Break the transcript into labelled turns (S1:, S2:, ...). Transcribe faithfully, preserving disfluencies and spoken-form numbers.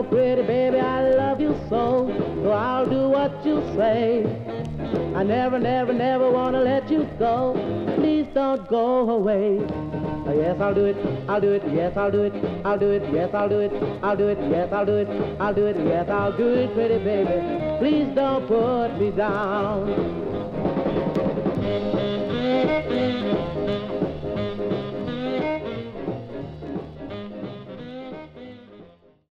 S1: pretty baby, I love you so, so I'll do what you say. I never, never, never wanna let you go. Please don't go away. Oh, yes, I'll do it, I'll do it, yes, I'll do it, I'll do it, yes, I'll do it, I'll do it, yes, I'll do it, I'll do it, yes, I'll do it, pretty baby. Please don't put me down.